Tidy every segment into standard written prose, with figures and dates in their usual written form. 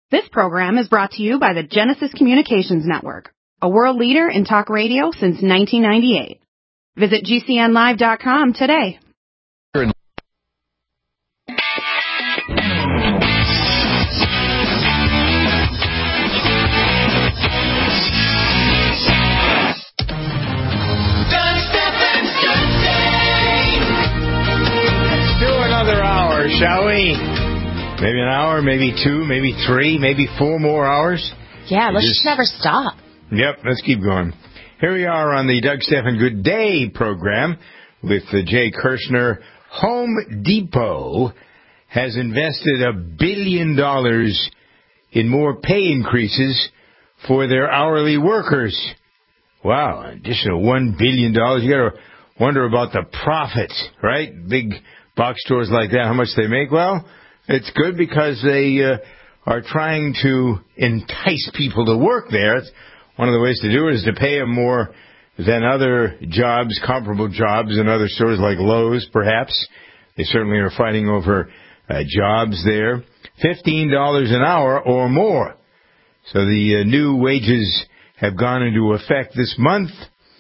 This program is brought to you by the Genesis Communications Network, a world leader in talk radio since 1998. Visit GCNlive.com today. Let's do another hour, shall we? Maybe an hour, maybe two, maybe three, maybe 4 more hours. Yeah, let's just never stop. Yep, let's keep going. Here we are on the Doug Stephan Good Day program with Jay Kirshner. Home Depot has invested $1 billion in more pay increases for their hourly workers. Wow, an additional $1 billion. You got to wonder about the profit, right? Big box stores like that, how much they make. Well, it's good because they are trying to entice people to work there. It's one of the ways to do it is to pay them more than other jobs, comparable jobs in other stores like Lowe's, perhaps. They certainly are fighting over jobs there. $15 an hour or more. So the new wages have gone into effect this month.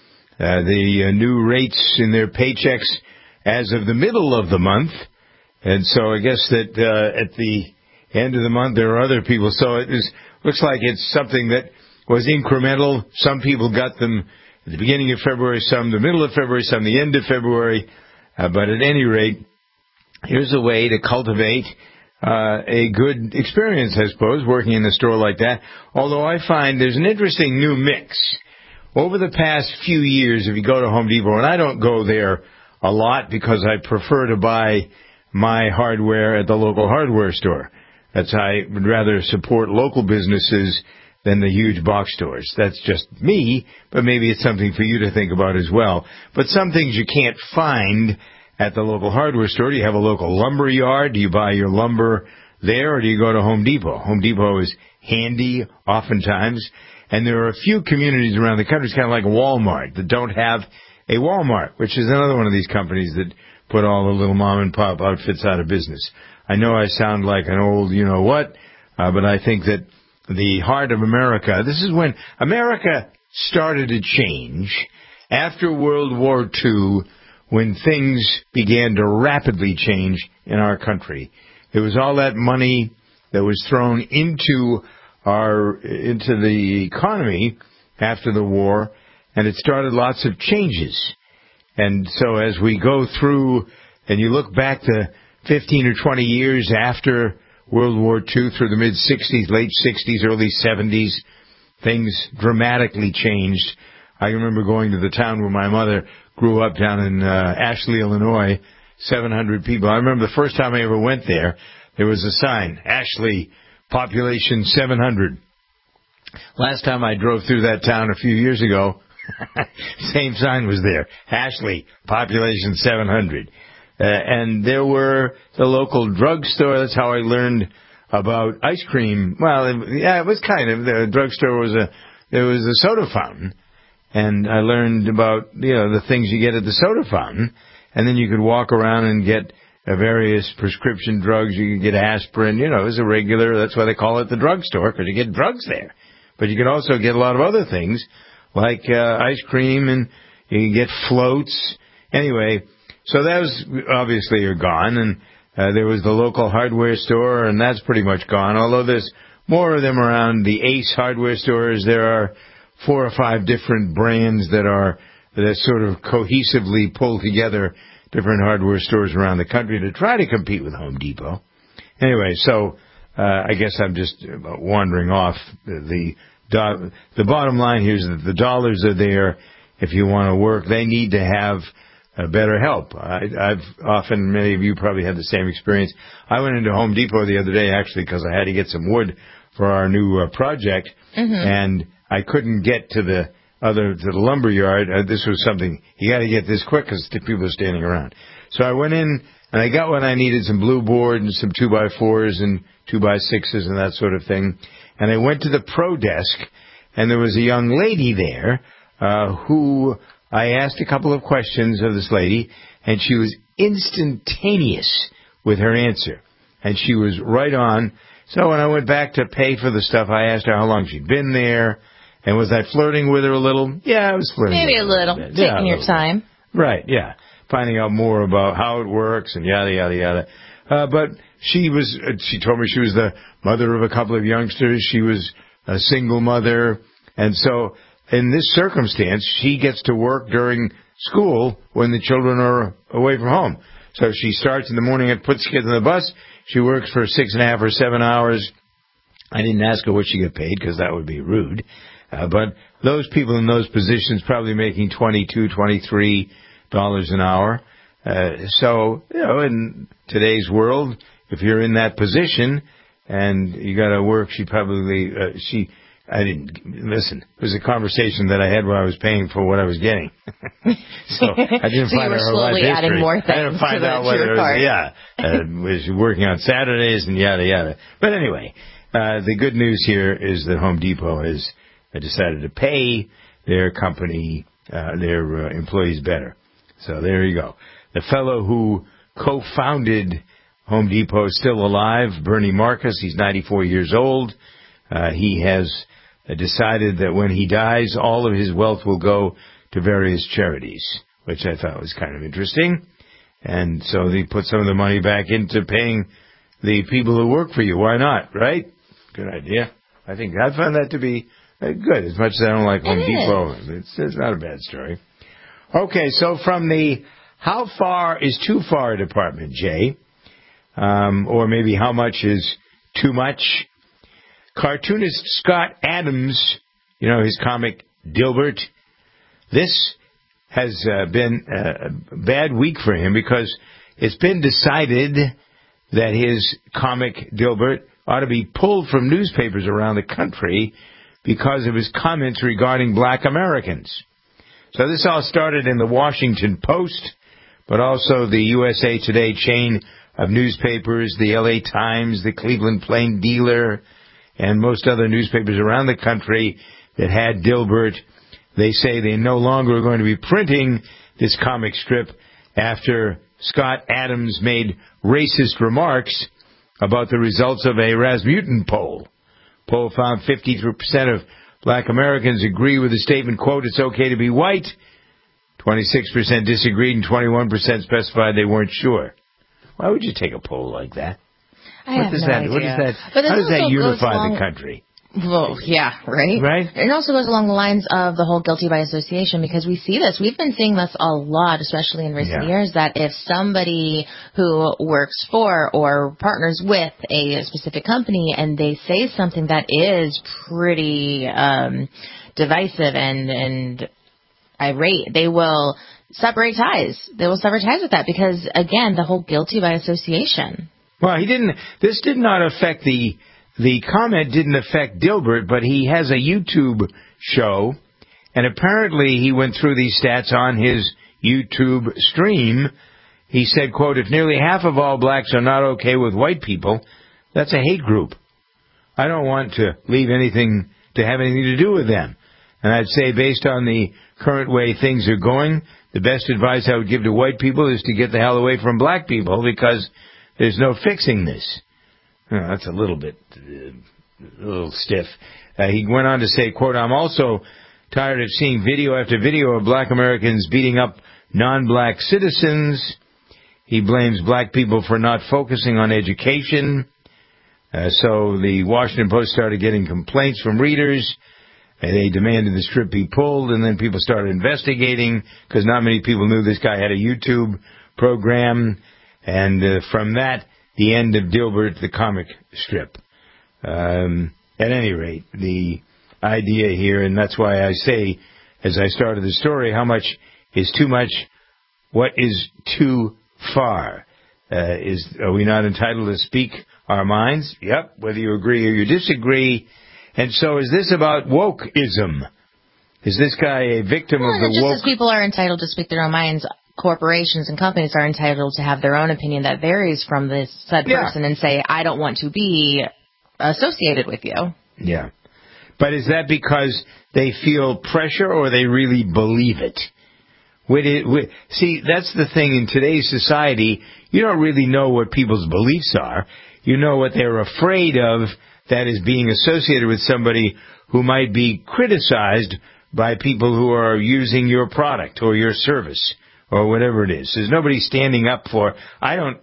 The new rates in their paychecks as of the middle of the month. And so I guess that at the end of the month there are other people. So looks like it's something that was incremental. Some people got them at the beginning of February, some the middle of February, some the end of February. But at any rate, here's a way to cultivate a good experience, I suppose, working in a store like that. Although I find there's an interesting new mix. Over the past few years, if you go to Home Depot, and I don't go there a lot because I prefer to buy my hardware at the local hardware store. I would rather support local businesses than the huge box stores. That's just me, but maybe it's something for you to think about as well. But some things you can't find at the local hardware store. Do you have a local lumber yard? Do you buy your lumber there, or do you go to Home Depot? Home Depot is handy oftentimes, and there are a few communities around the country, it's kind of like Walmart, that don't have a Walmart, which is another one of these companies that put all the little mom-and-pop outfits out of business. I know I sound like an old you-know-what, but I think that the heart of America, this is when America started to change after World War II, when things began to rapidly change in our country. There was all that money that was thrown into the economy after the war, and it started lots of changes. And so as we go through, and you look back to 15 or 20 years after World War II through the mid-'60s, late 60s, early 70s, things dramatically changed. I remember going to the town where my mother grew up down in Ashley, Illinois, 700 people. I remember the first time I ever went there, there was a sign, Ashley, population 700. Last time I drove through that town a few years ago, same sign was there. Ashley, population 700. And there were the local drugstore. That's how I learned about ice cream. Well, it was kind of. The drugstore there was a soda fountain. And I learned about, the things you get at the soda fountain. And then you could walk around and get various prescription drugs. You could get aspirin. It was a regular, that's why they call it the drugstore, because you get drugs there. But you could also get a lot of other things, like ice cream, and you can get floats. Anyway, so those obviously are gone, and there was the local hardware store, and that's pretty much gone, although there's more of them around the Ace hardware stores. There are 4 or 5 different brands that sort of cohesively pull together different hardware stores around the country to try to compete with Home Depot. Anyway, so I guess I'm just wandering off. The bottom line here is that the dollars are there if you want to work. They need to have better help. I've often, many of you probably had the same experience. I went into Home Depot the other day, actually, because I had to get some wood for our new project, and I couldn't get to the lumber yard. This was something, you got to get this quick because people are standing around. So I went in, and I got what I needed, some blue board and some 2x4s and 2x6s and that sort of thing. And I went to the pro desk, and there was a young lady there who I asked a couple of questions of this lady, and she was instantaneous with her answer. And she was right on. So when I went back to pay for the stuff, I asked her how long she'd been there, and was I flirting with her a little? Yeah, I was flirting Maybe with her a little. bit. Taking your time. Right, yeah. Finding out more about how it works and yada, yada, yada. But she told me she was the mother of a couple of youngsters. She was a single mother. And so in this circumstance, she gets to work during school when the children are away from home. So she starts in the morning and puts kids on the bus. She works for 6.5 or 7 hours. I didn't ask her what she got paid because that would be rude. But those people in those positions probably making $22, $23 an hour. So, in today's world, if you're in that position and you got to work, I didn't listen. It was a conversation that I had where I was paying for what I was getting. So I didn't so find you were out her slowly life adding history. more things I didn't find out whether was she working on Saturdays and yada yada. But anyway, the good news here is that Home Depot has decided to pay their company, their employees better. So there you go. The fellow who co-founded Home Depot is still alive, Bernie Marcus. He's 94 years old. He has decided that when he dies, all of his wealth will go to various charities, which I thought was kind of interesting. And so he put some of the money back into paying the people who work for you. Why not, right? Good idea. I find that to be good, as much as I don't like Home Depot. It's not a bad story. Okay, so from the how far is too far department, Jay, or maybe how much is too much, cartoonist Scott Adams, his comic Dilbert, this has been a bad week for him because it's been decided that his comic Dilbert ought to be pulled from newspapers around the country because of his comments regarding black Americans. So this all started in the Washington Post, but also the USA Today chain of newspapers, the LA Times, the Cleveland Plain Dealer, and most other newspapers around the country that had Dilbert. They say they no longer are going to be printing this comic strip after Scott Adams made racist remarks about the results of a Rasmussen poll. Poll found 53% of black Americans agree with the statement, quote, "It's okay to be white." 26% disagreed and 21% specified they weren't sure. Why would you take a poll like that? What does that how does that unify the country? Well, yeah, right? Right? It also goes along the lines of the whole guilty by association, because we see this. We've been seeing this a lot, especially in recent years, that if somebody who works for or partners with a specific company and they say something that is pretty divisive and irate, they will separate ties. They will sever ties with that because, again, the whole guilty by association. Well, this did not affect the comment didn't affect Dilbert, but he has a YouTube show, and apparently he went through these stats on his YouTube stream. He said, quote, "If nearly half of all blacks are not okay with white people, that's a hate group. I don't want to have anything to do with them. And I'd say based on the current way things are going, the best advice I would give to white people is to get the hell away from black people because there's no fixing this." That's a little stiff. He went on to say, quote, "I'm also tired of seeing video after video of black Americans beating up non-black citizens." He blames black people for not focusing on education. So the Washington Post started getting complaints from readers. They demanded the strip be pulled, and then people started investigating because not many people knew this guy had a YouTube program. And from that, the end of Dilbert, the comic strip. At any rate, the idea here, and that's why I say, as I started the story, how much is too much? What is too far? Are we not entitled to speak our minds? Yep, whether you agree or you disagree. And so is this about wokeism? Is this guy a victim of the woke? Just as people are entitled to speak their own minds, corporations and companies are entitled to have their own opinion that varies from this said person and say, I don't want to be associated with you. Yeah. But is that because they feel pressure or they really believe it? See, that's the thing in today's society. You don't really know what people's beliefs are. you know what they're afraid of that is being associated with somebody who might be criticized by people who are using your product or your service or whatever it is. There's nobody standing up for. I don't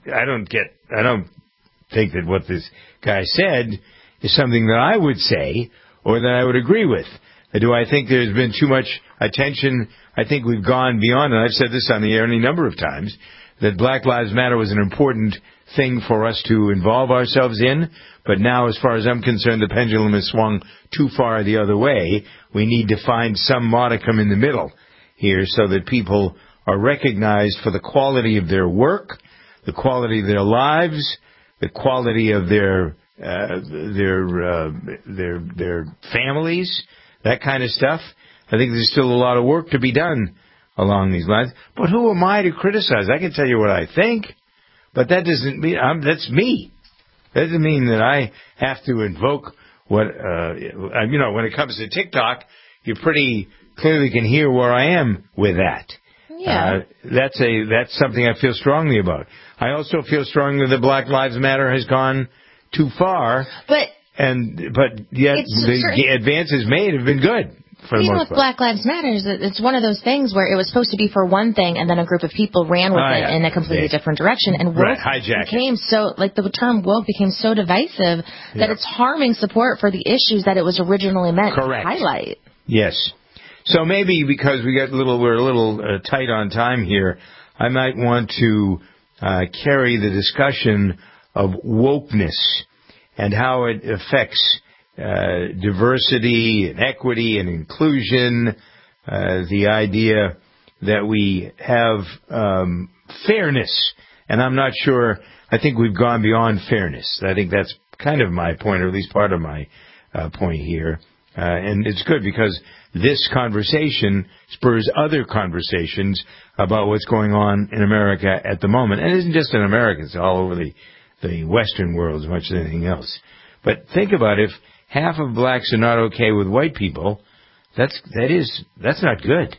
think that what this guy said is something that I would say or that I would agree with. Do I think there's been too much attention? I think we've gone beyond, and I've said this on the air any number of times, that Black Lives Matter was an important thing for us to involve ourselves in, but now, as far as I'm concerned, the pendulum has swung too far the other way. We need to find some modicum in the middle here so that people are recognized for the quality of their work, the quality of their lives, the quality of their families, that kind of stuff. I think there's still a lot of work to be done along these lines. But who am I to criticize? I can tell you what I think, but that doesn't mean that's me. That doesn't mean that I have to invoke what when it comes to TikTok, you pretty clearly can hear where I am with that. Yeah. That's something I feel strongly about. I also feel strongly that Black Lives Matter has gone too far. But yet the advances made have been good. Even with Black Lives Matter, it's one of those things where it was supposed to be for one thing, and then a group of people ran with it in a completely different direction. And woke became so, the term woke became so divisive that it's harming support for the issues that it was originally meant to highlight. Yes. So maybe because we're a little tight on time here, I might want to carry the discussion of wokeness and how it affects diversity and equity and inclusion, the idea that we have fairness. And I'm not sure, I think we've gone beyond fairness. I think that's kind of my point, or at least part of my point here. And it's good because this conversation spurs other conversations about what's going on in America at the moment. And it isn't just in America, it's all over the Western world as much as anything else. But think about if half of blacks are not okay with white people, that's not good.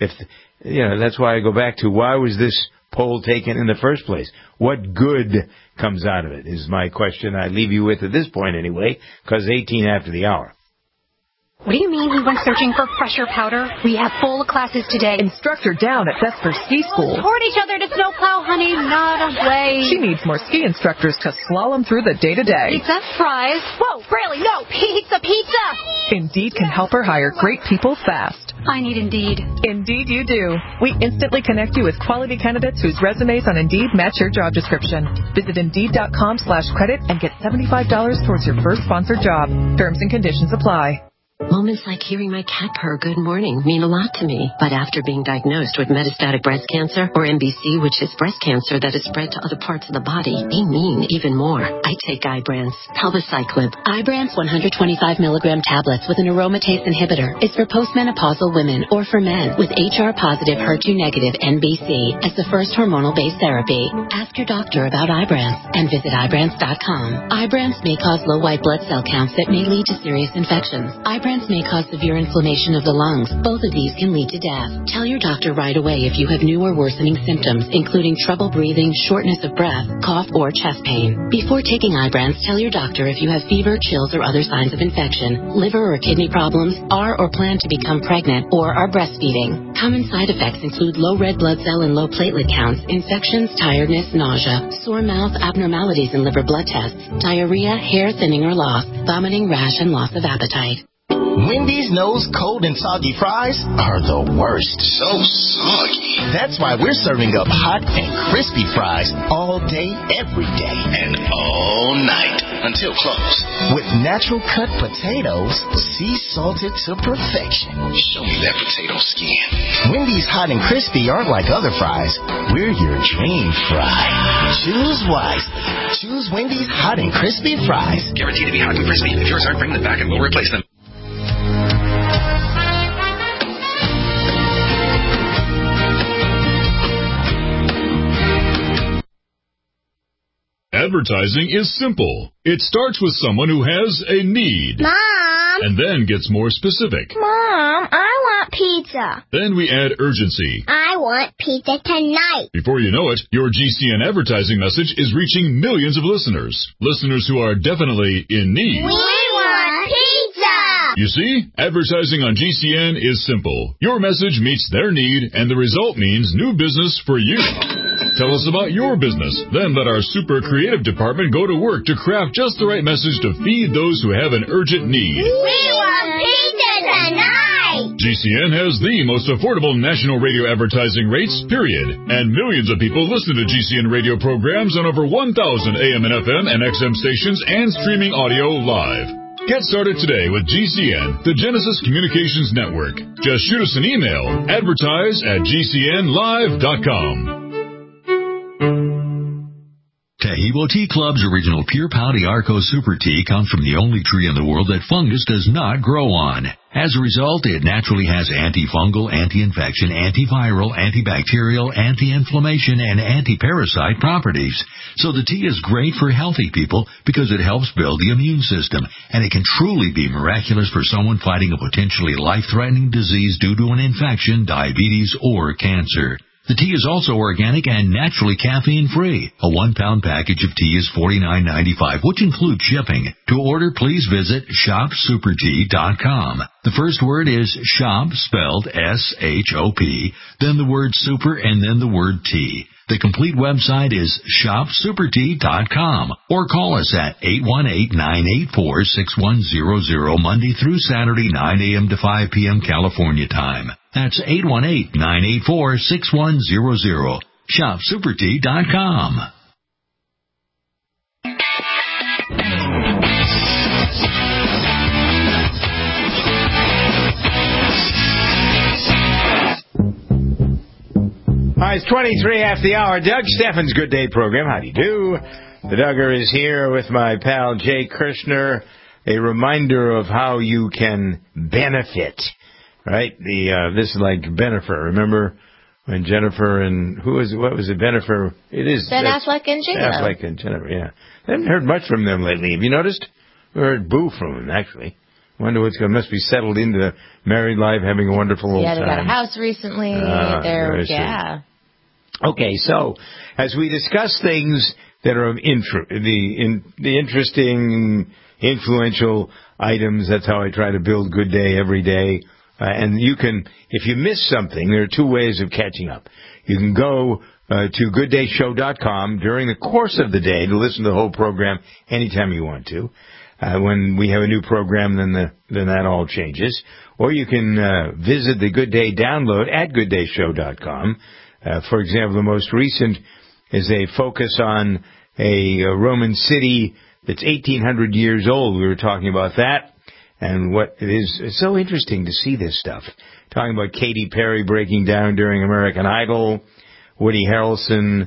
That's why I go back to why was this poll taken in the first place? What good comes out of it is my question I leave you with at this point anyway, because 18 after the hour. What do you mean we went searching for fresher powder? We have full classes today. Instructor down at Vesper Ski School. Toward each other to snowplow, honey, not away. She needs more ski instructors to slalom through the day-to-day. Pizza, fries. Whoa, really? No, pizza. Indeed can help her hire great people fast. I need Indeed. Indeed you do. We instantly connect you with quality candidates whose resumes on Indeed match your job description. Visit Indeed.com/credit and get $75 towards your first sponsored job. Terms and conditions apply. Moments like hearing my cat purr good morning mean a lot to me. But after being diagnosed with metastatic breast cancer, or MBC, which is breast cancer that is spread to other parts of the body, they mean even more. I take Ibrance, Palbociclib. Ibrance 125 milligram tablets with an aromatase inhibitor is for postmenopausal women or for men with HR-positive, HER2-negative MBC as the first hormonal-based therapy. Ask your doctor about Ibrance and visit Ibrance.com. Ibrance may cause low white blood cell counts that may lead to serious infections. Ibrance may cause severe inflammation of the lungs. Both of these can lead to death. Tell your doctor right away if you have new or worsening symptoms, including trouble breathing, shortness of breath, cough, or chest pain. Before taking Ibrance, tell your doctor if you have fever, chills, or other signs of infection, liver or kidney problems, are or plan to become pregnant, or are breastfeeding. Common side effects include low red blood cell and low platelet counts, infections, tiredness, nausea, sore mouth, abnormalities in liver blood tests, diarrhea, hair thinning or loss, vomiting, rash, and loss of appetite. Wendy's knows cold and soggy fries are the worst. So soggy. That's why we're serving up hot and crispy fries all day, every day. And all night until close. With natural cut potatoes, sea salted to perfection. Show me that potato skin. Wendy's hot and crispy aren't like other fries. We're your dream fry. Choose wisely. Choose Wendy's hot and crispy fries. Guaranteed to be hot and crispy. If yours aren't, bring them back and we'll replace them. Advertising is simple. It starts with someone who has a need. Mom! And then gets more specific. Mom, I want want pizza. Then we add urgency. I want pizza tonight. Before you know it, your GCN advertising message is reaching millions of listeners. Listeners who are definitely in need. We want pizza! You see, advertising on GCN is simple. Your message meets their need, and the result means new business for you. Tell us about your business. Then let our super creative department go to work to craft just the right message to feed those who have an urgent need. We want pizza tonight! GCN has the most affordable national radio advertising rates, period. And millions of people listen to GCN radio programs on over 1,000 AM and FM and XM stations and streaming audio live. Get started today with GCN, the Genesis Communications Network. Just shoot us an email, advertise@gcnlive.com. Tahibo Tea Club's original Pure Pau d'Arco Super Tea comes from the only tree in the world that fungus does not grow on. As a result, it naturally has antifungal, anti-infection, antiviral, antibacterial, anti-inflammation, and anti-parasite properties. So the tea is great for healthy people because it helps build the immune system, and it can truly be miraculous for someone fighting a potentially life-threatening disease due to an infection, diabetes, or cancer. The tea is also organic and naturally caffeine-free. A 1-pound package of tea is $49.95, which includes shipping. To order, please visit shopsupertea.com. The first word is shop, spelled S-H-O-P, then the word super, and then the word tea. The complete website is shopsupertea.com, or call us at 818-984-6100 Monday through Saturday, 9 a.m. to 5 p.m. California time. That's 818-984-6100. shopsupertea.com. Hi, it's 23 after the hour. Doug Steffens' Good Day program. How do you do? The Duggar is here with my pal Jay Kirshner. A reminder of how you can benefit, right? This is like Bennifer. Remember when Jennifer and what was it? Bennifer. It is Ben Affleck and J-Lo. Affleck and Jennifer. Yeah, I haven't heard much from them lately. Have you noticed? We heard boo from them actually. Wonder what's going. Must be settled into married life, having a wonderful old time. Yeah, they got a house recently. Yeah. Okay, so as we discuss things that are of the interesting, influential items, that's how I try to build Good Day every day. And you can, if you miss something, there are two ways of catching up. You can go to gooddayshow.com during the course of the day to listen to the whole program anytime you want to. When we have a new program, then that all changes. Or you can visit the Good Day download at gooddayshow.com. For example, the most recent is a focus on a Roman city that's 1,800 years old. We were talking about that and what it is. It's so interesting to see this stuff. Talking about Katy Perry breaking down during American Idol, Woody Harrelson,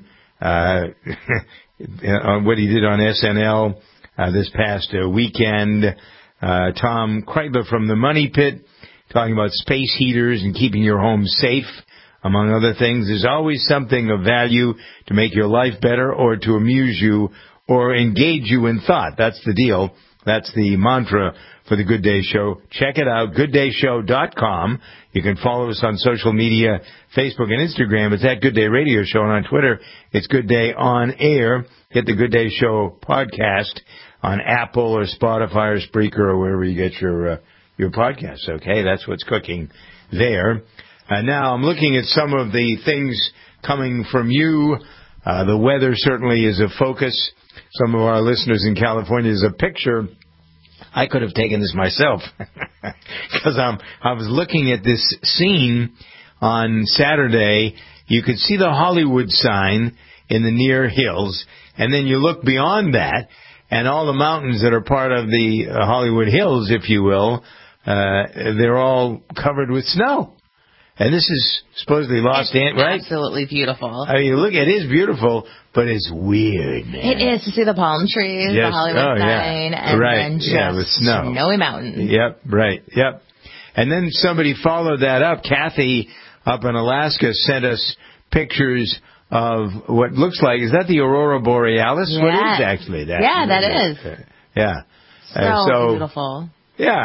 what he did on SNL this past weekend, Tom Kreidler from the Money Pit talking about space heaters and keeping your home safe. Among other things, there's always something of value to make your life better or to amuse you or engage you in thought. That's the deal. That's the mantra for the Good Day Show. Check it out, gooddayshow.com. You can follow us on social media, Facebook and Instagram. It's at Good Day Radio Show. And on Twitter, it's Good Day On Air. Get the Good Day Show podcast on Apple or Spotify or Spreaker or wherever you get your podcasts. Okay, that's what's cooking there. Now, I'm looking at some of the things coming from you. The weather certainly is a focus. Some of our listeners in California is a picture. I could have taken this myself because I was looking at this scene on Saturday. You could see the Hollywood sign in the near hills, and then you look beyond that, and all the mountains that are part of the Hollywood Hills, if you will, they're all covered with snow. And this is supposedly Los Angeles, right? Absolutely beautiful. I mean, look, it is beautiful, but it's weird, man. It is to see the palm trees, the Hollywood sign, and then just with snow. Snowy mountains. Yep, right, yep. And then somebody followed that up. Kathy up in Alaska sent us pictures of what looks like, is that the Aurora Borealis? Yeah. What is actually that? Yeah, that is. Yeah. So beautiful. Yeah.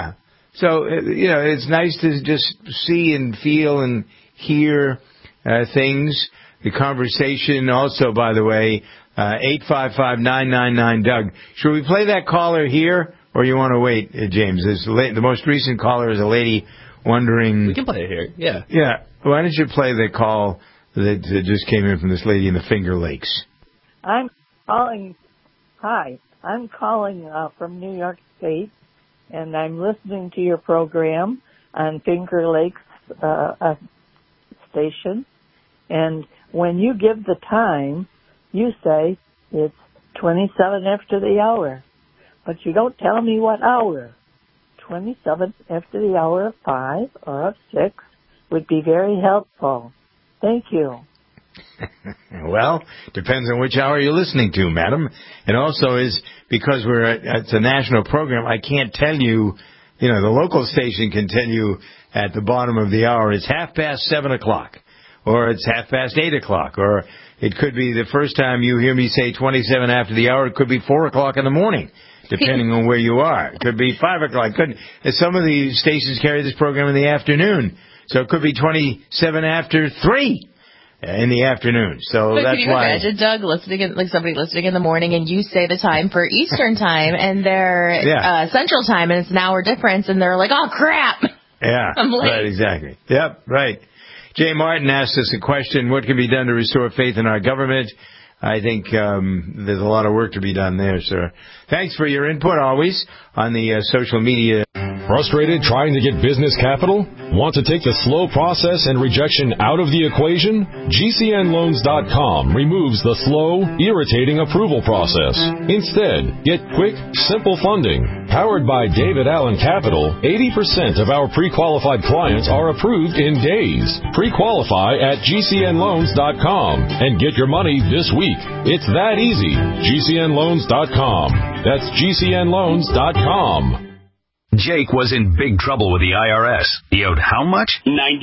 So, it's nice to just see and feel and hear things. The conversation also, by the way, 855-999-DOUG. Should we play that caller here, or you want to wait, James? The most recent caller is a lady wondering... We can play it here, yeah. Yeah. Why don't you play the call that just came in from this lady in the Finger Lakes? I'm calling from New York State, and I'm listening to your program on Finger Lakes station. And when you give the time, you say it's 27 after the hour. But you don't tell me what hour. 27 after the hour of 5 or of 6 would be very helpful. Thank you. Well, depends on which hour you're listening to, madam. And also is because it's a national program, I can't tell you, the local station can tell you at the bottom of the hour it's 7:30, or it's 8:30, or it could be the first time you hear me say 27 after the hour, it could be 4:00 in the morning, depending on where you are. It could be 5:00. Some of the stations carry this program in the afternoon, so it could be 27 after 3. In the afternoon, so but that's can you why. Imagine Doug somebody listening in the morning, and you say the time for Eastern time, and they're Central time, and it's an hour difference, and they're like, "Oh crap!" Yeah, I'm late. Right, exactly. Yep, right. Jay Martin asked us a question: what can be done to restore faith in our government? I think there's a lot of work to be done there, sir. Thanks for your input always on the social media. Frustrated trying to get business capital? Want to take the slow process and rejection out of the equation? GCNloans.com removes the slow, irritating approval process. Instead, get quick, simple funding. Powered by David Allen Capital, 80% of our pre-qualified clients are approved in days. Pre-qualify at GCNloans.com and get your money this week. It's that easy. GCNloans.com. That's GCNloans.com. Jake was in big trouble with the IRS. He owed how much?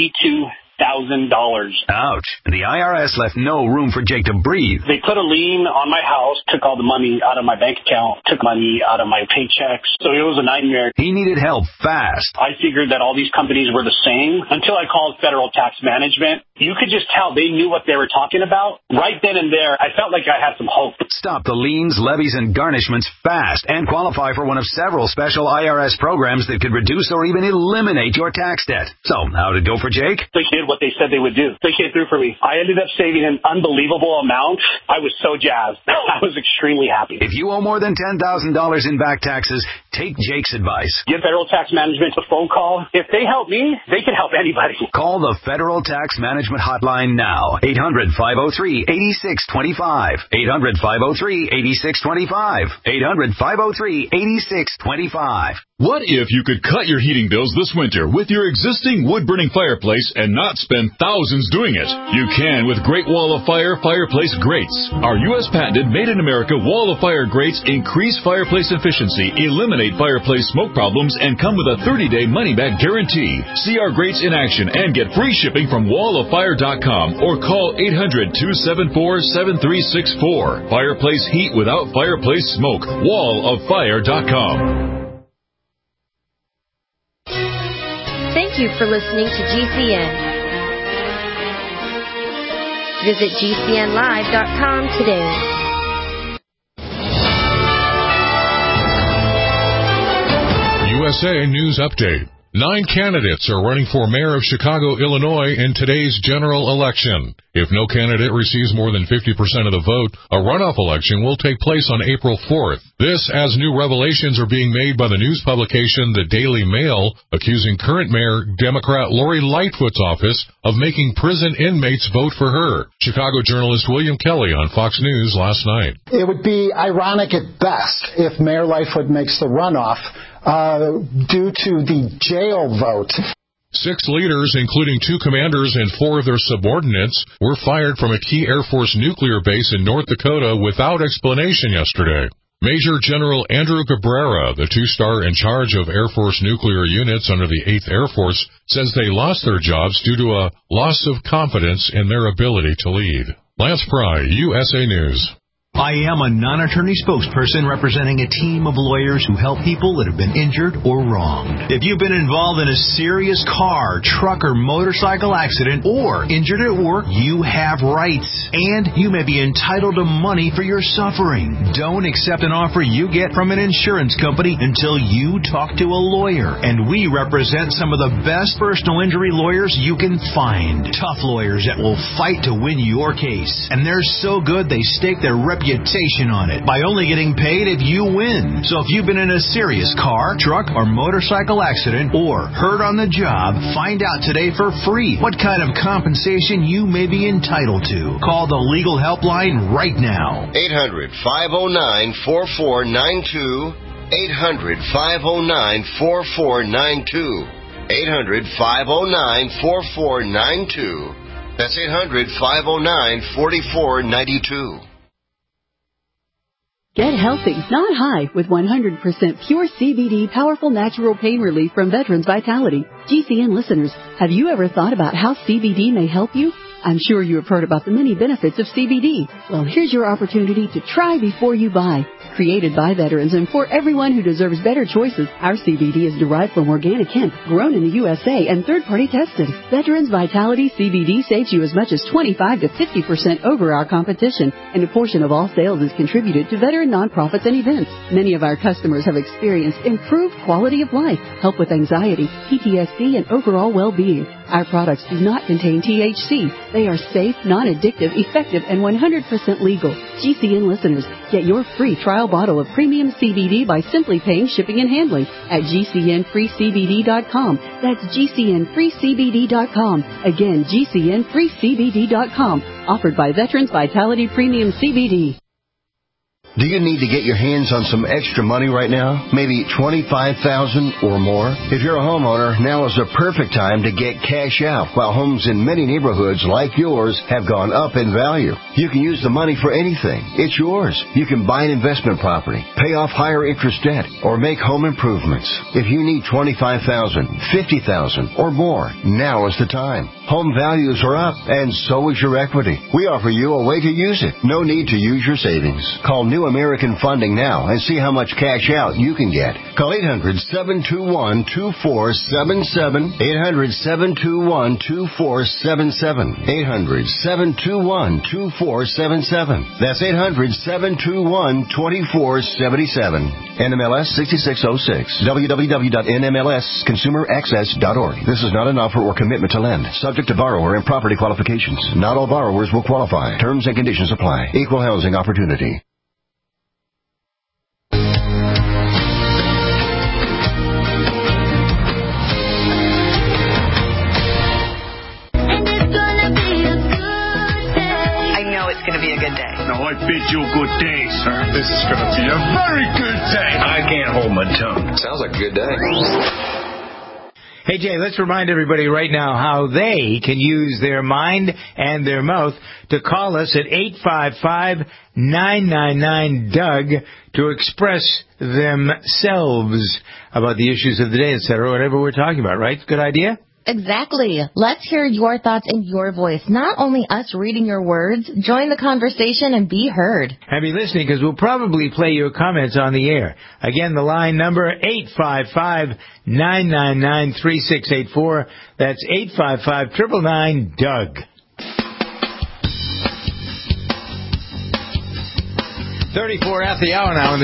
$92,000. Ouch. And the IRS left no room for Jake to breathe. They put a lien on my house, took all the money out of my bank account, took money out of my paychecks. So it was a nightmare. He needed help fast. I figured that all these companies were the same until I called Federal Tax Management. You could just tell they knew what they were talking about. Right then and there, I felt like I had some hope. Stop the liens, levies, and garnishments fast and qualify for one of several special IRS programs that could reduce or even eliminate your tax debt. So, how'd it go for Jake? They did what they said they would do. They came through for me. I ended up saving an unbelievable amount. I was so jazzed. I was extremely happy. If you owe more than $10,000 in back taxes, take Jake's advice. Give Federal Tax Management a phone call. If they help me, they can help anybody. Call the Federal Tax Management hotline now. 800-503-8625. 800-503-8625. 800-503-8625. What if you could cut your heating bills this winter with your existing wood-burning fireplace and not spend thousands doing it? You can with Great Wall of Fire fireplace grates. Our U.S. patented made-in-America Wall of Fire grates increase fireplace efficiency, eliminate fireplace smoke problems, and come with a 30-day money-back guarantee. See our grates in action and get free shipping from walloffire.com or call 800-274-7364. Fireplace heat without fireplace smoke. walloffire.com. Thank you for listening to GCN. Visit GCNlive.com today. USA News Update. 9 candidates are running for mayor of Chicago, Illinois in today's general election. If no candidate receives more than 50% of the vote, a runoff election will take place on April 4th. This as new revelations are being made by the news publication The Daily Mail, accusing current mayor Democrat Lori Lightfoot's office of making prison inmates vote for her. Chicago journalist William Kelly on Fox News last night. It would be ironic at best if Mayor Lightfoot makes the runoff due to the jail vote. 6 leaders, including 2 commanders and 4 of their subordinates, were fired from a key Air Force nuclear base in North Dakota without explanation yesterday. Major General Andrew Cabrera, the 2-star in charge of Air Force nuclear units under the 8th Air Force, says they lost their jobs due to a loss of confidence in their ability to lead. Lance Pry, USA News. I am a non-attorney spokesperson representing a team of lawyers who help people that have been injured or wronged. If you've been involved in a serious car, truck, or motorcycle accident or injured at work, you have rights, and you may be entitled to money for your suffering. Don't accept an offer you get from an insurance company until you talk to a lawyer, and we represent some of the best personal injury lawyers you can find. Tough lawyers that will fight to win your case, and they're so good they stake their reputation on it by only getting paid if you win. So if you've been in a serious car, truck, or motorcycle accident or hurt on the job, find out today for free what kind of compensation you may be entitled to. Call the legal helpline right now. 800-509-4492. 800-509-4492. 800-509-4492. That's 800-509-4492. Get healthy, not high, with 100% pure CBD powerful natural pain relief from Veterans Vitality. GCN listeners, have you ever thought about how CBD may help you? I'm sure you have heard about the many benefits of CBD. Well, here's your opportunity to try before you buy. Created by veterans and for everyone who deserves better choices, our CBD is derived from organic hemp, grown in the USA, and third-party tested. Veterans Vitality CBD saves you as much as 25 to 50% over our competition, and a portion of all sales is contributed to veteran nonprofits and events. Many of our customers have experienced improved quality of life, help with anxiety, PTSD, and overall well-being. Our products do not contain THC. They are safe, non-addictive, effective, and 100% legal. GCN listeners, get your free trial bottle of premium CBD by simply paying shipping and handling at GCNFreeCBD.com. That's GCNFreeCBD.com. Again, GCNFreeCBD.com. Offered by Veterans Vitality Premium CBD. Do you need to get your hands on some extra money right now? Maybe $25,000 or more? If you're a homeowner, now is the perfect time to get cash out while homes in many neighborhoods like yours have gone up in value. You can use the money for anything. It's yours. You can buy an investment property, pay off higher interest debt, or make home improvements. If you need $25,000, $50,000 or more, now is the time. Home values are up, and so is your equity. We offer you a way to use it. No need to use your savings. Call New American Funding now and see how much cash out you can get. Call 800-721-2477. 800-721-2477. 800-721-2477. That's 800-721-2477. NMLS 6606. www.nmlsconsumeraccess.org. This is not an offer or commitment to lend. Subject to borrower and property qualifications. Not all borrowers will qualify. Terms and conditions apply. Equal housing opportunity. I bid you good day, sir. This is going to be a very good day. I can't hold my tongue. Sounds like a good day. Hey, Jay, let's remind everybody right now how they can use their mind and their mouth to call us at 855-999-DOUG to express themselves about the issues of the day, etc., whatever we're talking about, right? Good idea? Exactly. Let's hear your thoughts in your voice. Not only us reading your words, join the conversation and be heard. And be listening, because we'll probably play your comments on the air. Again, the line number, 855-999-3684. That's 855-999-DOUG. 34 at the hour now on the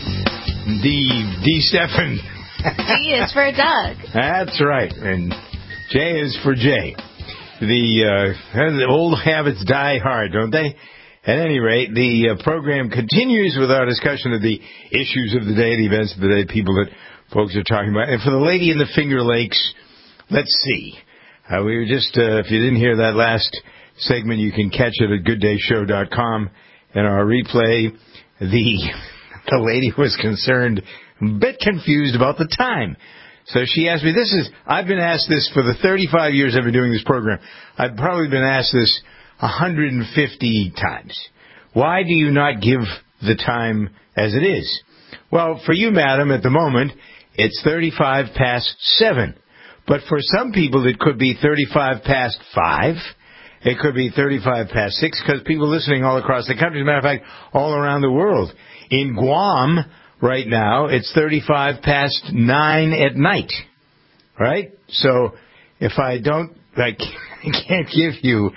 D Stephan. D is for Doug. That's right. And J is for Jay. The old habits die hard, don't they? At any rate, the program continues with our discussion of the issues of the day, the events of the day, people that folks are talking about. And for the lady in the Finger Lakes, let's see. We were just, if you didn't hear that last segment, you can catch it at gooddayshow.com. And our replay, the lady was concerned, a bit confused about the time. So she asked me, I've been asked this for the 35 years I've been doing this program. I've probably been asked this 150 times. Why do you not give the time as it is? Well, for you, madam, at the moment, it's 35 past 7. But for some people, it could be 35 past 5. It could be 35 past 6 because people listening all across the country, as a matter of fact, all around the world. In Guam right now, it's 35 past 9 at night, right? So if I can't give you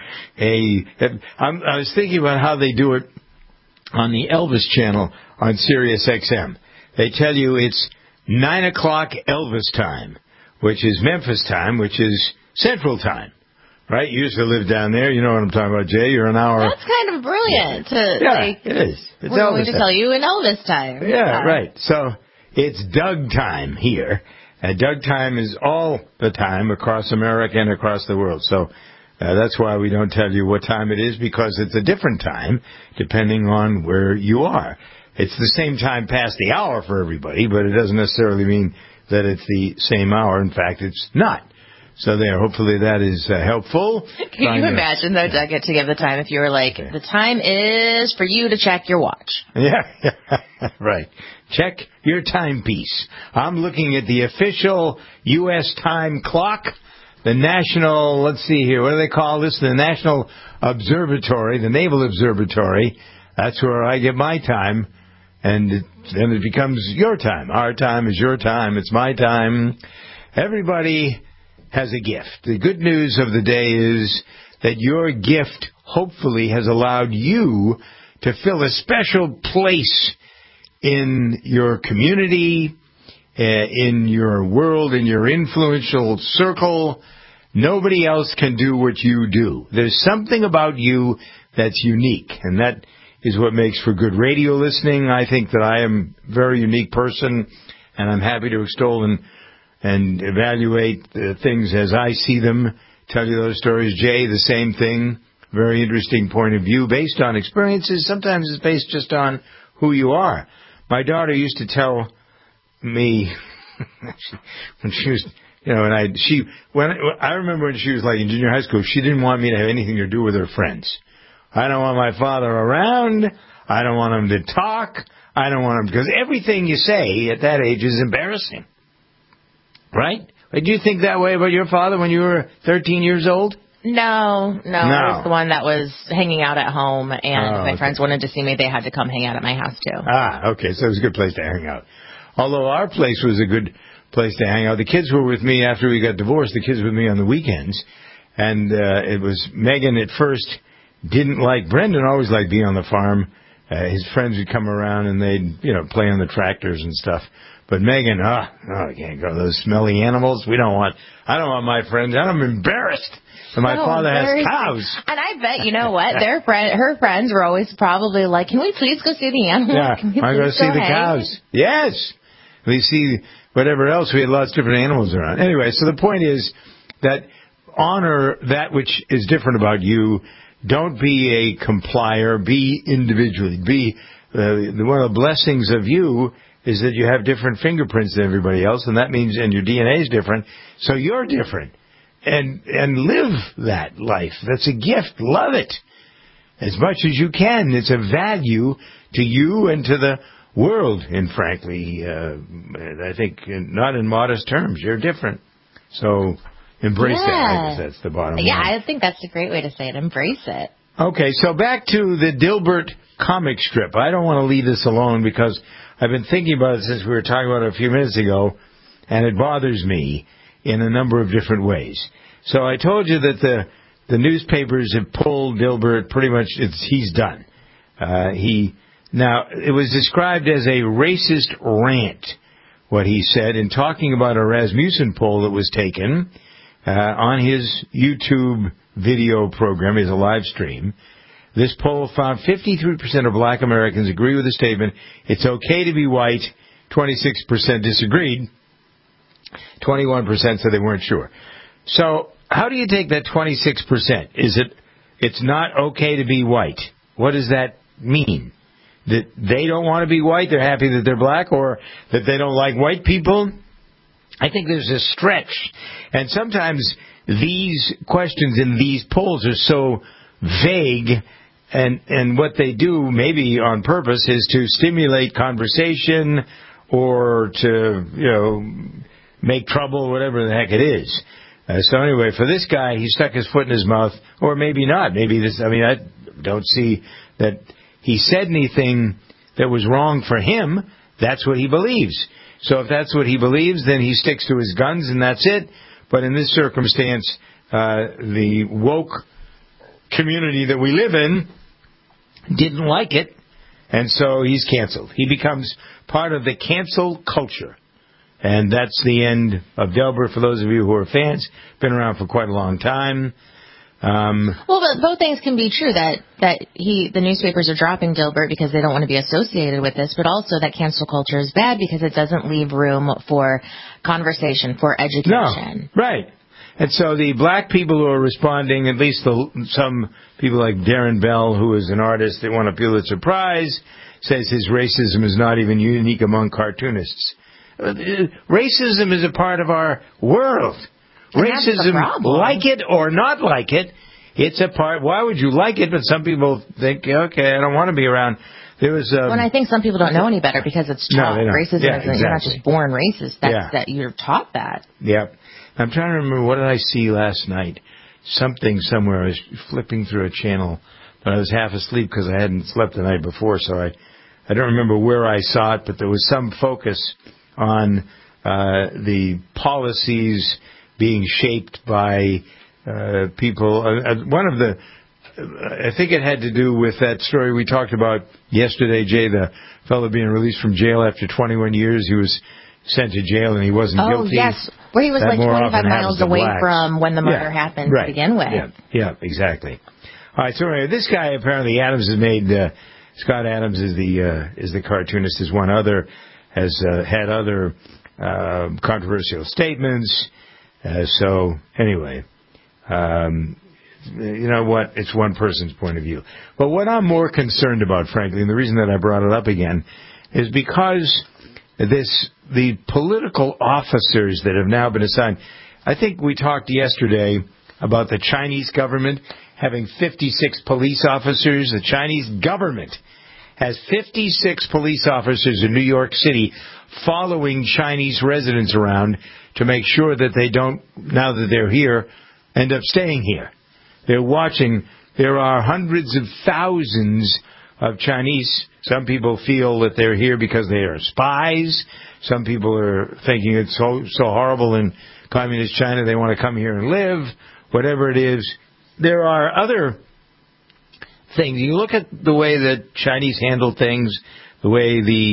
I was thinking about how they do it on the Elvis channel on Sirius XM. They tell you it's 9 o'clock Elvis time, which is Memphis time, which is Central time. Right? You used to live down there. You know what I'm talking about, Jay. You're an hour. That's kind of brilliant. It is. We're going to tell you in Elvis time. Yeah, right. So it's Doug time here. And Doug time is all the time across America and across the world. So that's why we don't tell you what time it is, because it's a different time depending on where you are. It's the same time past the hour for everybody, but it doesn't necessarily mean that it's the same hour. In fact, it's not. So there, hopefully that is helpful. Can you imagine, though, Doug, to give the time if you were like, the time is for you to check your watch. Yeah, right. Check your timepiece. I'm looking at the official U.S. time clock, the national, let's see here, what do they call this? The National Observatory, the Naval Observatory. That's where I get my time, and then it becomes your time. Our time is your time. It's my time. Everybody has a gift. The good news of the day is that your gift hopefully has allowed you to fill a special place in your community, in your world, in your influential circle. Nobody else can do what you do. There's something about you that's unique, and that is what makes for good radio listening. I think that I am a very unique person, and I'm happy to extol and evaluate the things as I see them, tell you those stories. Jay, the same thing, very interesting point of view based on experiences. Sometimes it's based just on who you are. My daughter used to tell me when she was, I remember when she was like in junior high school, she didn't want me to have anything to do with her friends. I don't want my father around. I don't want him to talk. I don't want him, because everything you say at that age is embarrassing. Right? Did you think that way about your father when you were 13 years old? No. I was the one that was hanging out at home, and if my friends wanted to see me, they had to come hang out at my house, too. Okay, so it was a good place to hang out. Although our place was a good place to hang out. The kids were with me after we got divorced. The kids were with me on the weekends, and it was Megan at first didn't like, Brendan always liked being on the farm. His friends would come around, and they'd, play on the tractors and stuff. But Megan, I can't go. Those smelly animals. I don't want my friends. I'm embarrassed. And my father has cows. And I bet, you know what? Her friends were always probably like, can we please go see the animals? Yeah, I'm going to see the cows. Yes. We see whatever else. We had lots of different animals around. Anyway, so the point is that honor that which is different about you. Don't be a complier. Be individually. One of the blessings of you is that you have different fingerprints than everybody else, and that means, and your DNA is different, so you're different. And live that life. That's a gift. Love it as much as you can. It's a value to you and to the world. And frankly, I think not in modest terms. You're different. So embrace that. I guess that's the bottom line. Yeah, I think that's a great way to say it. Embrace it. Okay, so back to the Dilbert comic strip. I don't want to leave this alone because I've been thinking about it since we were talking about it a few minutes ago, and it bothers me in a number of different ways. So I told you that the newspapers have pulled Dilbert pretty much, he's done. Now, it was described as a racist rant, what he said, in talking about a Rasmussen poll that was taken on his YouTube video program, his live stream. This poll found 53% of black Americans agree with the statement, it's okay to be white, 26% disagreed, 21% said they weren't sure. So how do you take that 26%? It's not okay to be white? What does that mean? That they don't want to be white, they're happy that they're black, or that they don't like white people? I think there's a stretch. And sometimes these questions in these polls are so vague, and what they do, maybe on purpose, is to stimulate conversation or to, make trouble, whatever the heck it is. So anyway, for this guy, he stuck his foot in his mouth, or maybe not. Maybe this, I mean, I don't see that he said anything that was wrong for him. That's what he believes. So if that's what he believes, then he sticks to his guns and that's it. But in this circumstance, the woke community that we live in didn't like it, and so he's canceled. He becomes part of the cancel culture. And that's the end of Delbert. For those of you who are fans, been around for quite a long time. Well, but both things can be true, that the newspapers are dropping Dilbert because they don't want to be associated with this, but also that cancel culture is bad because it doesn't leave room for conversation, for education. No, right. And so the black people who are responding, at least some people like Darren Bell, who is an artist that won a Pulitzer Prize, says his racism is not even unique among cartoonists. Racism is a part of our world. And racism, like it or not like it, it's a part. Why would you like it? But some people think, okay, I don't want to be around. There was. When I think some people don't know any better because it's taught. No, racism isn't. Exactly. You're not just born racist. That you're taught that. Yep. I'm trying to remember, what did I see last night? Something somewhere. I was flipping through a channel, but I was half asleep because I hadn't slept the night before, so I don't remember where I saw it, but there was some focus on the policies being shaped by people. One of the, I think it had to do with that story we talked about yesterday, Jay, the fellow being released from jail after 21 years. He was sent to jail and he wasn't guilty. Oh, yes, where he was like 25 miles away from when the murder happened to begin with. Yeah, exactly. All right, so anyway, this guy apparently Adams has made. Scott Adams is the cartoonist. Is one other has had other controversial statements. So anyway, you know what? It's one person's point of view. But what I'm more concerned about, frankly, and the reason that I brought it up again, is because the political officers that have now been assigned. I think we talked yesterday about the Chinese government having 56 police officers. The Chinese government has 56 police officers in New York City following Chinese residents around to make sure that they don't, now that they're here, end up staying here. They're watching. There are hundreds of thousands of Chinese. Some people feel that they're here because they are spies. Some people are thinking it's so horrible in communist China they want to come here and live. Whatever it is, there are other things. You look at the way that Chinese handle things, the way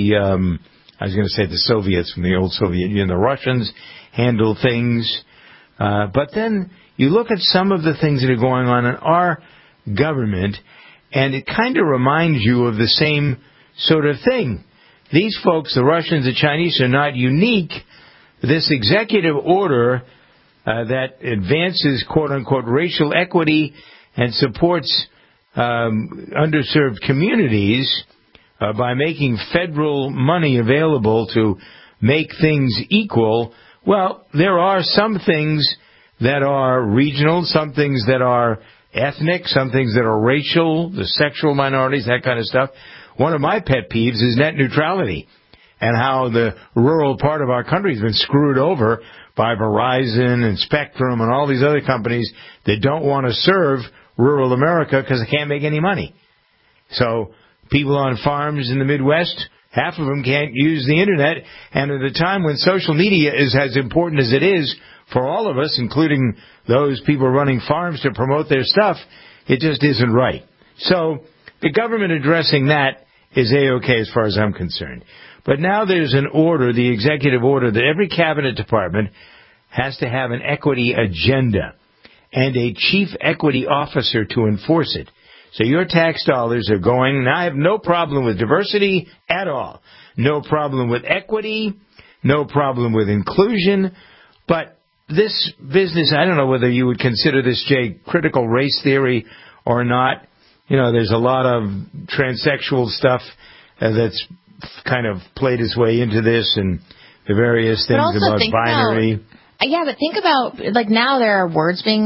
I was going to say the Soviets from the old Soviet Union, the Russians handle things. But then you look at some of the things that are going on in our government, and it kind of reminds you of the same sort of thing. These folks, the Russians, the Chinese, are not unique. This executive order that advances, quote-unquote, racial equity and supports underserved communities by making federal money available to make things equal. Well, there are some things that are regional, some things that are ethnic, some things that are racial, the sexual minorities, that kind of stuff. One of my pet peeves is net neutrality and how the rural part of our country has been screwed over by Verizon and Spectrum and all these other companies that don't want to serve rural America because they can't make any money. So people on farms in the Midwest, half of them can't use the Internet. And at a time when social media is as important as it is for all of us, including those people running farms to promote their stuff, it just isn't right. So the government addressing that is A-OK as far as I'm concerned. But now there's an order, the executive order, that every cabinet department has to have an equity agenda and a chief equity officer to enforce it. So your tax dollars are going. Now I have no problem with diversity at all. No problem with equity. No problem with inclusion. But this business, I don't know whether you would consider this, Jay, critical race theory or not. You know, there's a lot of transsexual stuff that's kind of played its way into this and the various things about binary. But think about, like now there are words being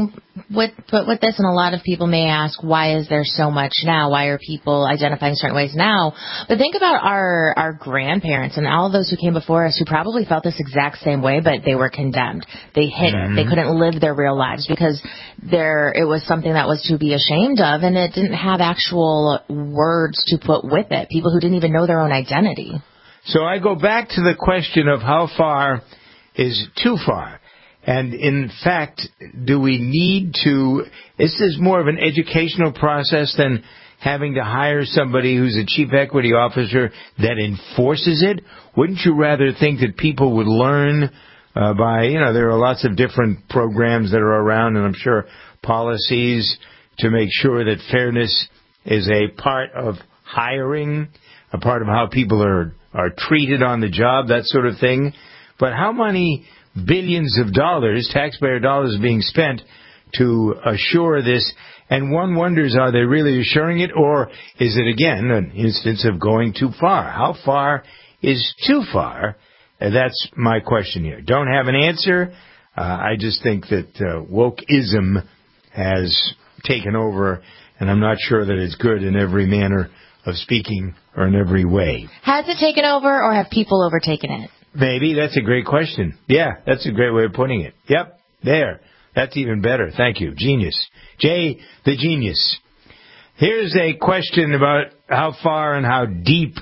with this, and a lot of people may ask, why is there so much now? Why are people identifying certain ways now? But think about our grandparents and all of those who came before us who probably felt this exact same way, but they were condemned. They hid it. They couldn't live their real lives because it was something that was to be ashamed of, and it didn't have actual words to put with it. People who didn't even know their own identity. So I go back to the question of how far is too far. And in fact, do we need to, this is more of an educational process than having to hire somebody who's a chief equity officer that enforces it? Wouldn't you rather think that people would learn there are lots of different programs that are around, and I'm sure policies to make sure that fairness is a part of hiring, a part of how people are treated on the job, that sort of thing. But how many billions of dollars, taxpayer dollars, being spent to assure this? And one wonders, are they really assuring it, or is it, again, an instance of going too far? How far is too far? That's my question here. Don't have an answer. I just think that wokeism has taken over, and I'm not sure that it's good in every manner of speaking or in every way. Has it taken over, or have people overtaken it? Maybe. That's a great question. Yeah, that's a great way of putting it. Yep, there. That's even better. Thank you. Genius. Jay, the genius. Here's a question about how far and how deep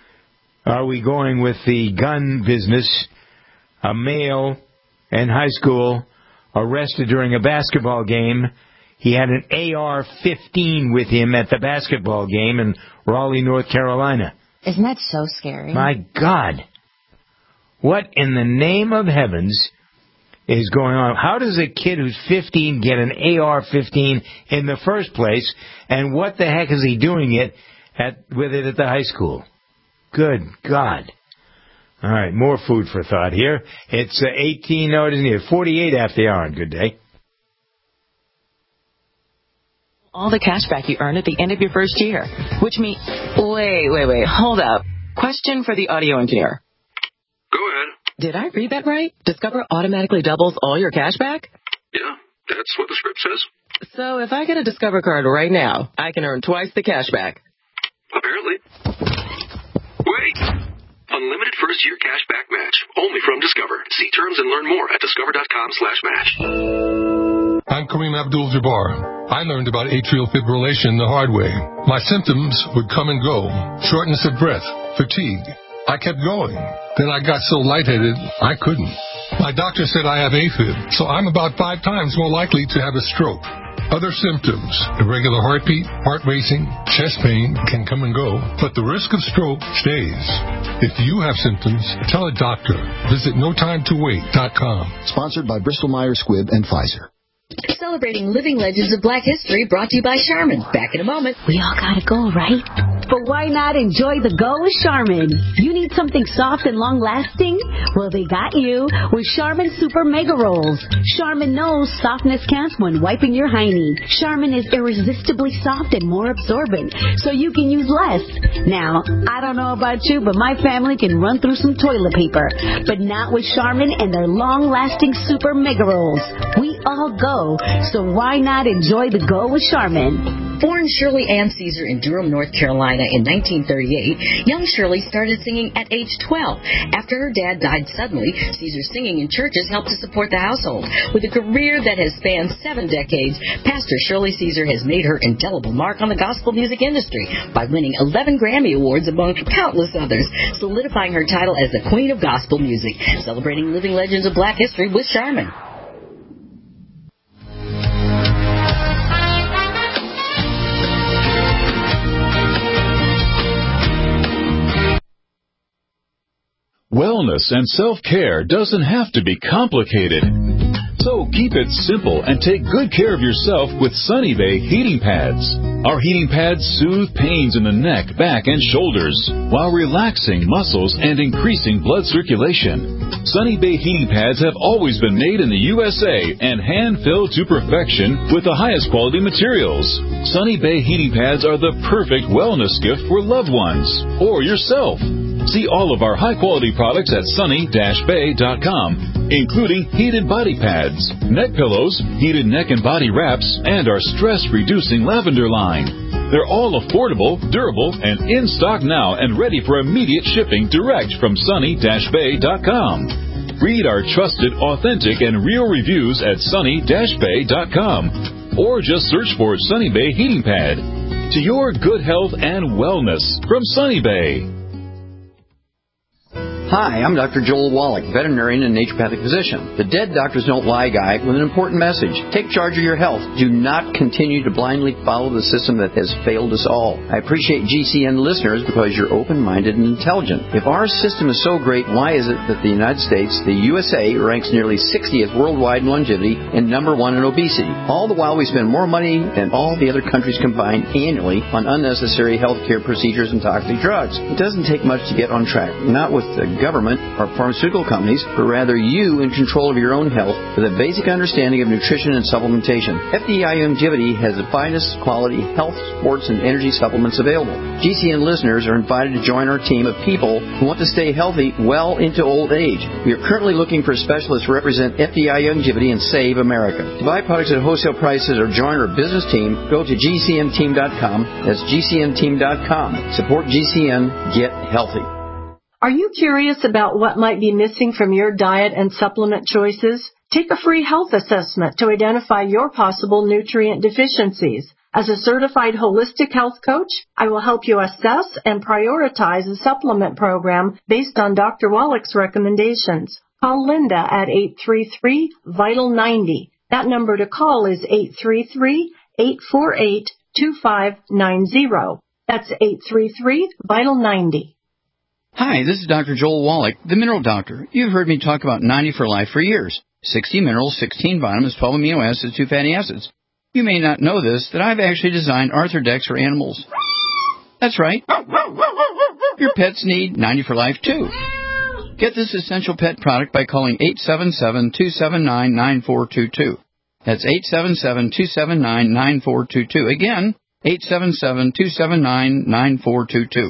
are we going with the gun business. A male in high school arrested during a basketball game. He had an AR-15 with him at the basketball game in Raleigh, North Carolina. Isn't that so scary? My God. What in the name of heavens is going on? How does a kid who's 15 get an AR-15 in the first place? And what the heck is he doing with it at the high school? Good God. All right, more food for thought here. It's 48 after the hour. Good day. All the cash back you earn at the end of your first year, which means... Wait, hold up. Question for the audio engineer. Go ahead. Did I read that right? Discover automatically doubles all your cash back? Yeah, that's what the script says. So if I get a Discover card right now, I can earn twice the cash back. Apparently. Wait! Unlimited first-year cash back match. Only from Discover. See terms and learn more at discover.com/match. I'm Kareem Abdul-Jabbar. I learned about atrial fibrillation the hard way. My symptoms would come and go. Shortness of breath, fatigue. I kept going. Then I got so lightheaded, I couldn't. My doctor said I have AFib, so I'm about 5 times more likely to have a stroke. Other symptoms, irregular heartbeat, heart racing, chest pain can come and go, but the risk of stroke stays. If you have symptoms, tell a doctor. Visit NoTimeToWait.com. Sponsored by Bristol-Myers Squibb and Pfizer. Celebrating Living Legends of Black History, brought to you by Charmin. Back in a moment. We all gotta go, right? But why not enjoy the go with Charmin? You need something soft and long-lasting? Well, they got you with Charmin Super Mega Rolls. Charmin knows softness counts when wiping your hiney. Charmin is irresistibly soft and more absorbent, so you can use less. Now, I don't know about you, but my family can run through some toilet paper, but not with Charmin and their long-lasting Super Mega Rolls. We all go, so why not enjoy the go with Charmin? Born Shirley Ann Caesar in Durham, North Carolina in 1938, young Shirley started singing at age 12. After her dad died suddenly, Caesar's singing in churches helped to support the household. With a career that has spanned 7 decades, Pastor Shirley Caesar has made her indelible mark on the gospel music industry by winning 11 Grammy Awards among countless others, solidifying her title as the Queen of Gospel Music. Celebrating Living Legends of Black History with Charmin. Wellness and self-care doesn't have to be complicated. So keep it simple and take good care of yourself with Sunny Bay heating pads. Our heating pads soothe pains in the neck, back, and shoulders while relaxing muscles and increasing blood circulation. Sunny Bay heating pads have always been made in the USA and hand-filled to perfection with the highest quality materials. Sunny Bay heating pads are the perfect wellness gift for loved ones or yourself. See all of our high-quality products at sunny-bay.com, including heated body pads, neck pillows, heated neck and body wraps, and our stress-reducing lavender line. They're all affordable, durable, and in stock now and ready for immediate shipping direct from sunny-bay.com. Read our trusted, authentic, and real reviews at sunny-bay.com, or just search for Sunny Bay Heating Pad. To your good health and wellness from Sunny Bay. Hi, I'm Dr. Joel Wallach, veterinarian and naturopathic physician. The Dead Doctors Don't Lie guy with an important message. Take charge of your health. Do not continue to blindly follow the system that has failed us all. I appreciate GCN listeners because you're open-minded and intelligent. If our system is so great, why is it that the United States, the USA, ranks nearly 60th worldwide in longevity and number 1 in obesity? All the while we spend more money than all the other countries combined annually on unnecessary healthcare procedures and toxic drugs. It doesn't take much to get on track. Not with the government or pharmaceutical companies, but rather you in control of your own health with a basic understanding of nutrition and supplementation. FDI Longevity has the finest quality health, sports, and energy supplements available. GCN listeners are invited to join our team of people who want to stay healthy well into old age. We are currently looking for specialists to represent FDI Longevity and Save America. To buy products at wholesale prices or join our business team, go to GCNteam.com. That's GCNteam.com. Support GCN. Get healthy. Are you curious about what might be missing from your diet and supplement choices? Take a free health assessment to identify your possible nutrient deficiencies. As a certified holistic health coach, I will help you assess and prioritize a supplement program based on Dr. Wallach's recommendations. Call Linda at 833-VITAL-90. That number to call is 833-848-2590. That's 833-VITAL-90. Hi, this is Dr. Joel Wallach, the Mineral Doctor. You've heard me talk about 90 for life for years. 60 minerals, 16 vitamins, 12 amino acids, 2 fatty acids. You may not know this, that I've actually designed Arthrodex for animals. That's right. Your pets need 90 for life, too. Get this essential pet product by calling 877-279-9422. That's 877-279-9422. Again, 877-279-9422.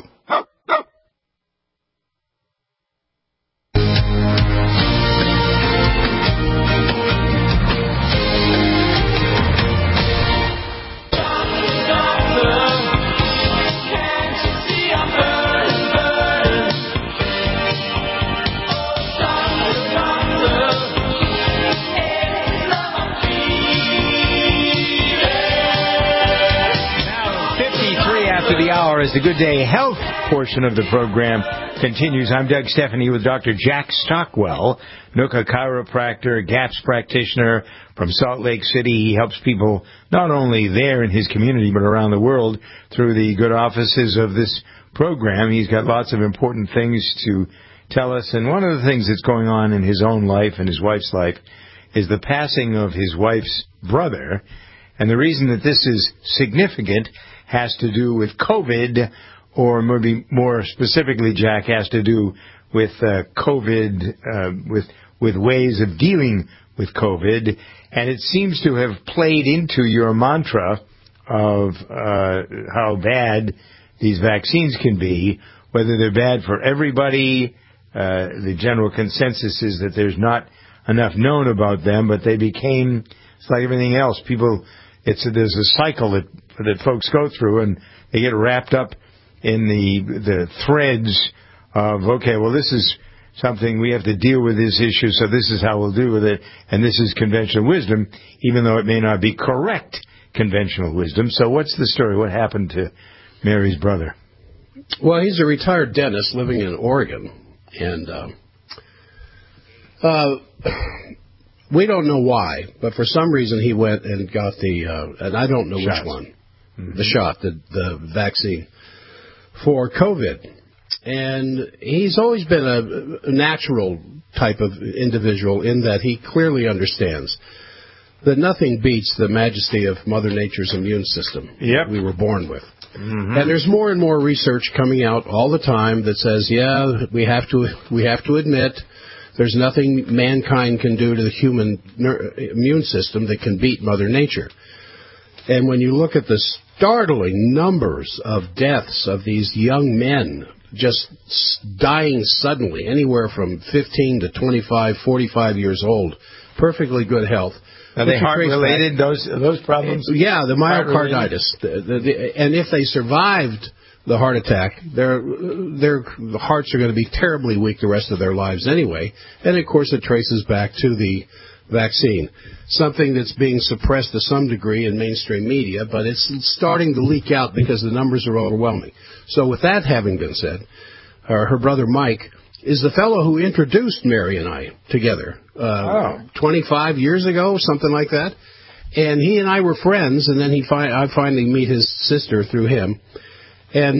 As the Good Day Health portion of the program continues, I'm Doug Stephanie with Dr. Jack Stockwell, Nooka chiropractor, GAPS practitioner from Salt Lake City. He helps people not only there in his community but around the world through the good offices of this program. He's got lots of important things to tell us, and one of the things that's going on in his own life and his wife's life is the passing of his wife's brother. And the reason that this is significant has to do with COVID, or maybe more specifically, Jack, has to do with COVID, with ways of dealing with COVID. And it seems to have played into your mantra of how bad these vaccines can be, whether they're bad for everybody. The general consensus is that there's not enough known about them, but they became, it's like everything else. There's a cycle that folks go through, and they get wrapped up in the threads of, okay, well, this is something we have to deal with this issue, so this is how we'll deal with it, and this is conventional wisdom, even though it may not be correct conventional wisdom. So what's the story? What happened to Mary's brother? Well, he's a retired dentist living in Oregon, and we don't know why, but for some reason he went and got the, and I don't know which one, the shot, the vaccine for COVID. And he's always been a natural type of individual in that he clearly understands that nothing beats the majesty of Mother Nature's immune system that we were born with. Mm-hmm. And there's more and more research coming out all the time that says, yeah, we have to admit there's nothing mankind can do to the human immune system that can beat Mother Nature. And when you look at the startling numbers of deaths of these young men just dying suddenly, anywhere from 15 to 25, 45 years old, perfectly good health. Are they heart-related, those problems? Yeah, the myocarditis. And if they survived the heart attack, their hearts are going to be terribly weak the rest of their lives anyway. And, of course, it traces back to the vaccine, something that's being suppressed to some degree in mainstream media, but it's starting to leak out because the numbers are overwhelming. So with that having been said, her brother Mike is the fellow who introduced Mary and I together 25 years ago, something like that. And he and I were friends, and then I finally meet his sister through him. And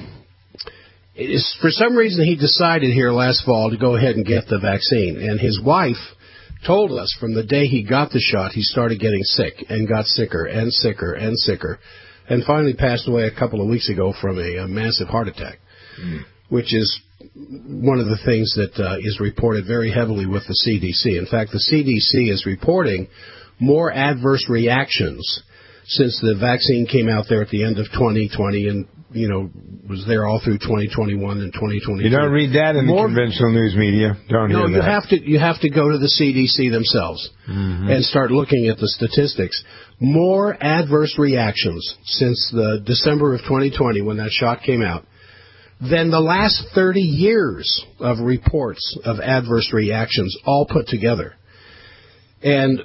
for some reason he decided here last fall to go ahead and get the vaccine. And his wife told us from the day he got the shot, he started getting sick and got sicker and sicker and sicker, and finally passed away a couple of weeks ago from a massive heart attack, which is one of the things that is reported very heavily with the CDC. In fact, the CDC is reporting more adverse reactions since the vaccine came out there at the end of 2020 and, was there all through 2021 and 2022. You don't read that in the conventional news media. No, you have to go to the CDC themselves and start looking at the statistics. More adverse reactions since the December of 2020 when that shot came out than the last 30 years of reports of adverse reactions all put together. And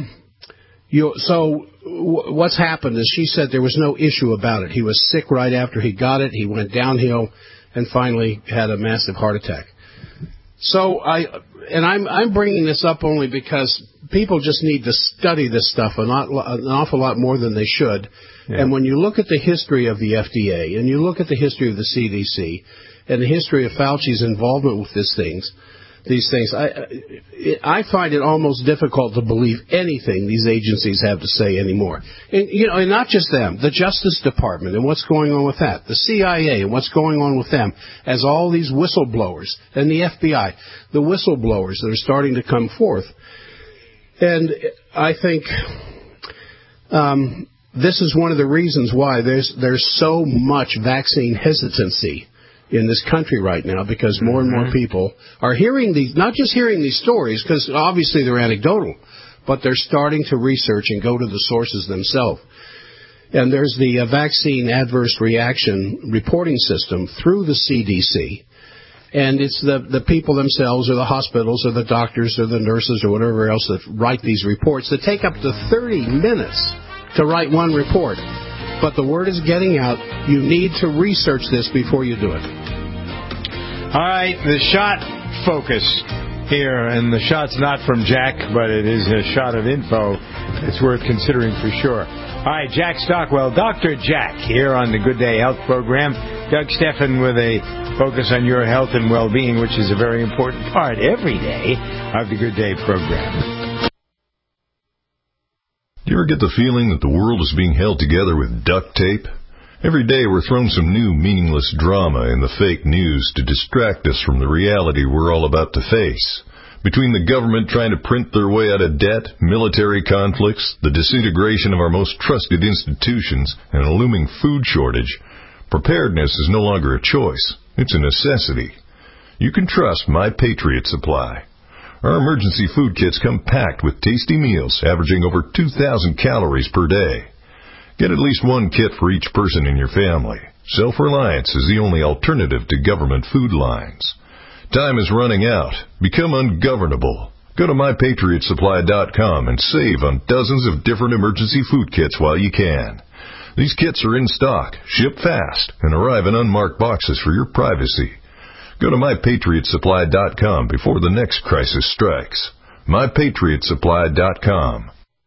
so what's happened is she said there was no issue about it. He was sick right after he got it. He went downhill and finally had a massive heart attack. So I'm bringing this up only because people just need to study this stuff an awful lot more than they should. Yeah. And when you look at the history of the FDA and you look at the history of the CDC and the history of Fauci's involvement with these things, I find it almost difficult to believe anything these agencies have to say anymore. And not just them, the Justice Department and what's going on with that, the CIA and what's going on with them, as all these whistleblowers, and the FBI, the whistleblowers that are starting to come forth. And I think this is one of the reasons why there's so much vaccine hesitancy in this country right now, because more and more people are hearing not just hearing these stories, because obviously they're anecdotal, but they're starting to research and go to the sources themselves. And there's the vaccine adverse reaction reporting system through the CDC, and it's the people themselves or the hospitals or the doctors or the nurses or whatever else that write these reports that take up to 30 minutes to write one report. But the word is getting out. You need to research this before you do it. All right, the shot focus here, and the shot's not from Jack, but it is a shot of info. It's worth considering for sure. All right, Jack Stockwell, Dr. Jack, here on the Good Day Health program. Doug Stephan with a focus on your health and well-being, which is a very important part every day of the Good Day program. Do you ever get the feeling that the world is being held together with duct tape? Every day we're thrown some new meaningless drama in the fake news to distract us from the reality we're all about to face. Between the government trying to print their way out of debt, military conflicts, the disintegration of our most trusted institutions, and a looming food shortage, preparedness is no longer a choice. It's a necessity. You can trust My Patriot Supply. Our emergency food kits come packed with tasty meals averaging over 2,000 calories per day. Get at least one kit for each person in your family. Self-reliance is the only alternative to government food lines. Time is running out. Become ungovernable. Go to MyPatriotSupply.com and save on dozens of different emergency food kits while you can. These kits are in stock, ship fast, and arrive in unmarked boxes for your privacy. Go to MyPatriotSupply.com before the next crisis strikes. MyPatriotSupply.com.